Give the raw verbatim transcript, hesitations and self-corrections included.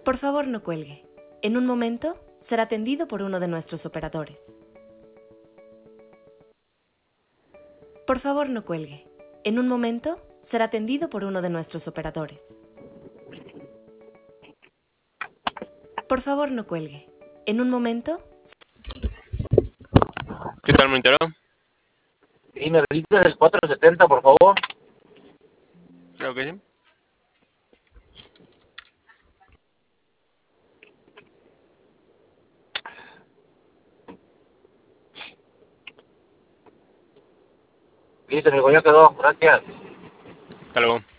Por favor, no cuelgue. En un momento será atendido por uno de nuestros operadores. Por favor, no cuelgue. En un momento será atendido por uno de nuestros operadores. Por favor, no cuelgue. En un momento... ¿Qué tal, Montero? Sí, me repites el cuatro setenta, por favor. Creo que sí. Listo, amigo, ya quedó. Gracias. Hasta luego.